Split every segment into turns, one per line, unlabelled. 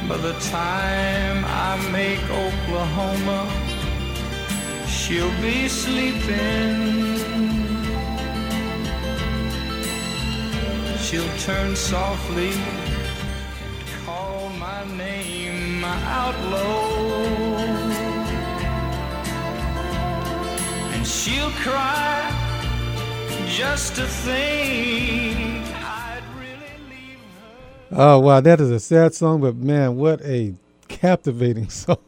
By the time I make Oklahoma, she'll be sleeping. She'll turn softly and call my name out low, and she'll cry just to think I'd really leave her.
Oh, wow, that is a sad song, but man, what a captivating song.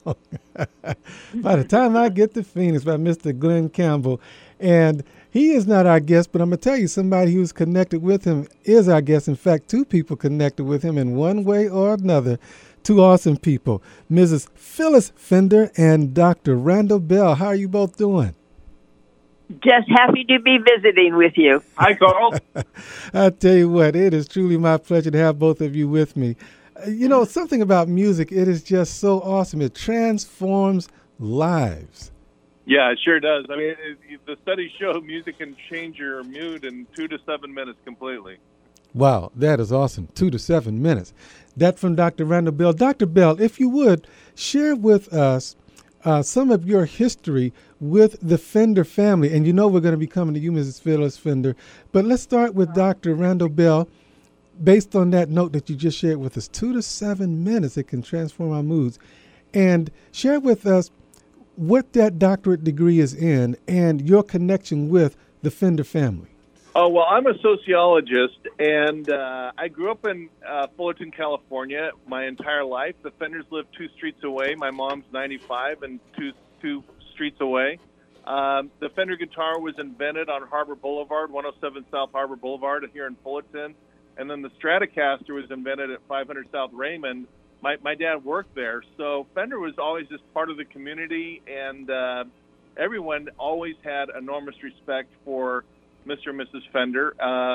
By the time I get to Phoenix by Mr. Glenn Campbell, and he is not our guest, but I'm going to tell you, somebody who's connected with him is our guest. In fact, two people connected with him in one way or another. Two awesome people, Mrs. Phyllis Fender and Dr. Randall Bell. How are you both doing?
Just happy to be visiting with you.
Hi, Carl.
I tell you what, it is truly my pleasure to have both of you with me. You know, something about music, it is just so awesome. It transforms lives.
Yeah, it sure does. I mean, the studies show music can change your mood in 2 to 7 minutes completely.
Wow, that is awesome. 2 to 7 minutes. That from Dr. Randall Bell. Dr. Bell, if you would, share with us some of your history with the Fender family. And you know we're going to be coming to you, Mrs. Phyllis Fender. But let's start with Dr. Randall Bell. Based on that note that you just shared with us, 2 to 7 minutes, it can transform our moods. And share with us what that doctorate degree is in and your connection with the Fender family.
Oh, well, I'm a sociologist, and I grew up in Fullerton, California my entire life. The Fenders live 2 streets away. My mom's 95 and two streets away. The Fender guitar was invented on Harbor Boulevard, 107 South Harbor Boulevard here in Fullerton. And then the Stratocaster was invented at 500 South Raymond. My dad worked there. So Fender was always just part of the community, and everyone always had enormous respect for Mr. and Mrs. Fender.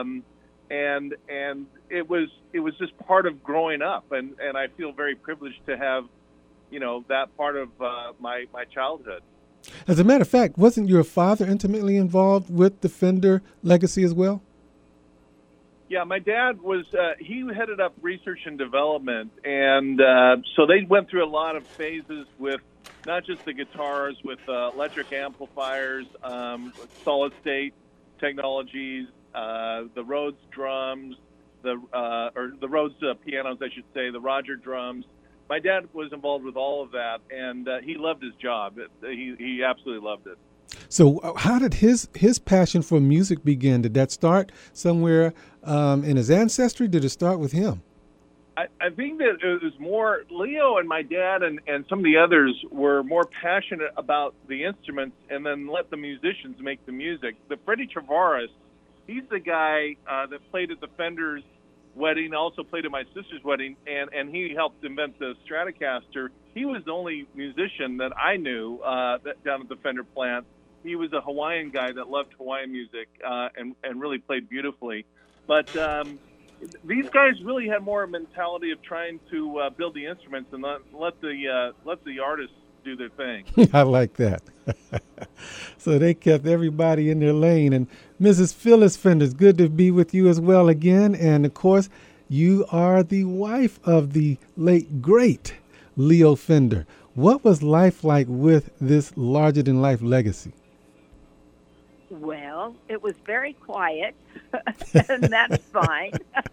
And it was just part of growing up. And I feel very privileged to have, you know, that part of my childhood.
As a matter of fact, wasn't your father intimately involved with the Fender legacy as well?
Yeah, my dad was, he headed up research and development, and so they went through a lot of phases with not just the guitars, with electric amplifiers, solid-state technologies, the Rhodes drums, or the Rhodes pianos, I should say, the Roger drums. My dad was involved with all of that, and he loved his job. He absolutely loved it.
So how did his passion for music begin? Did that start somewhere in his ancestry? Did it start with him?
I think that it was more, Leo and my dad and some of the others were more passionate about the instruments and then let the musicians make the music. The Freddie Travaris, he's the guy that played at the Fenders wedding, also played at my sister's wedding, and he helped invent the Stratocaster. He was the only musician that I knew down at the Fender plant. He was a Hawaiian guy that loved Hawaiian music and really played beautifully. But these guys really had more a mentality of trying to build the instruments and let the artists do their thing.
I like that. So they kept everybody in their lane. And Mrs. Phyllis Fender, it's good to be with you as well again. And, of course, you are the wife of the late, great Leo Fender. What was life like with this larger-than-life legacy?
Well, it was very quiet, and that's fine.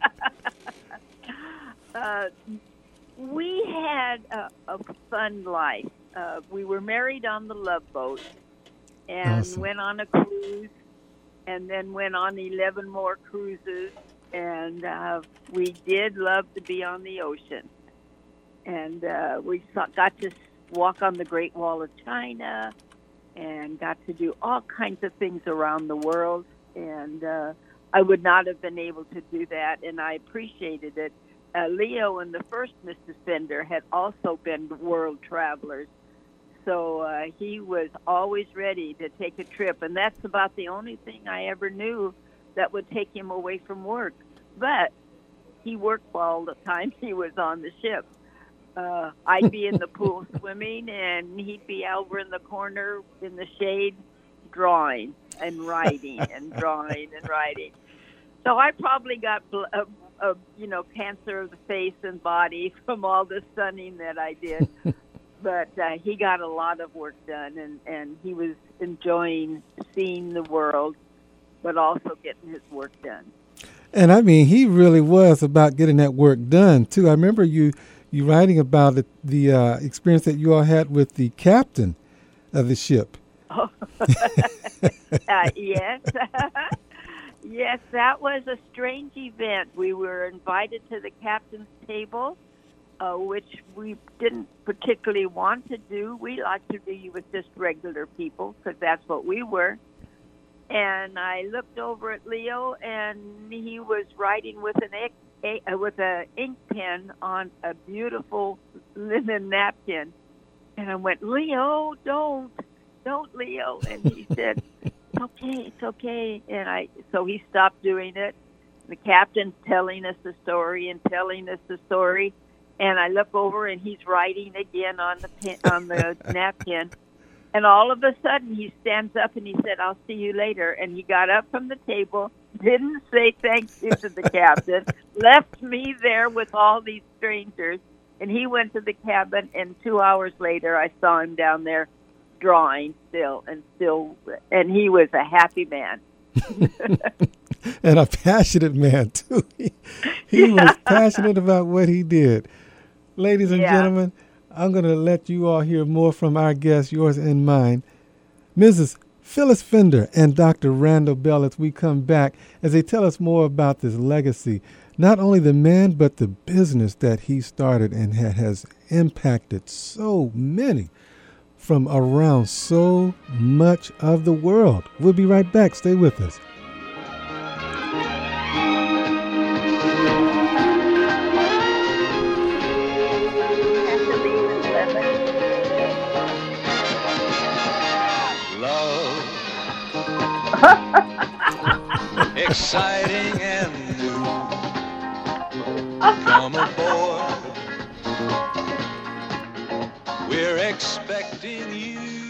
We had a fun life. We were married on the Love Boat and
Awesome.
went on a cruise and then went on 11 more cruises. And we did love to be on the ocean. And we got to walk on the Great Wall of China and got to do all kinds of things around the world. And I would not have been able to do that, and I appreciated it. Leo and the first Mrs. Fender had also been world travelers. So he was always ready to take a trip, and that's about the only thing I ever knew that would take him away from work. But he worked all the time he was on the ship. I'd be in the pool swimming, and he'd be over in the corner in the shade drawing and writing and drawing and writing. So I probably got cancer of the face and body from all the sunning that I did. But he got a lot of work done, and he was enjoying seeing the world, but also getting his work done.
And I mean, he really was about getting that work done, too. I remember you writing about the experience that you all had with the captain of the ship.
Oh. Yes. Yes, that was a strange event. We were invited to the captain's table, which we didn't particularly want to do. We liked to be with just regular people because that's what we were. And I looked over at Leo, and he was writing with an ink pen on a beautiful linen napkin. And I went, Leo, don't, Leo. And he said, it's okay. And so he stopped doing it. The captain's telling us the story. And I look over, and he's writing again on the napkin. And all of a sudden, he stands up and he said, I'll see you later. And he got up from the table, didn't say thank you to the captain, left me there with all these strangers. And he went to the cabin, and 2 hours later, I saw him down there drawing still. And he was a happy man.
And a passionate man, too. He was passionate about what he did. Ladies and gentlemen, I'm going to let you all hear more from our guests, yours and mine, Mrs. Phyllis Fender and Dr. Randall Bell, as we come back, as they tell us more about this legacy, not only the man, but the business that he started and has impacted so many from around so much of the world. We'll be right back. Stay with us.
Exciting and new. Come aboard. We're expecting you.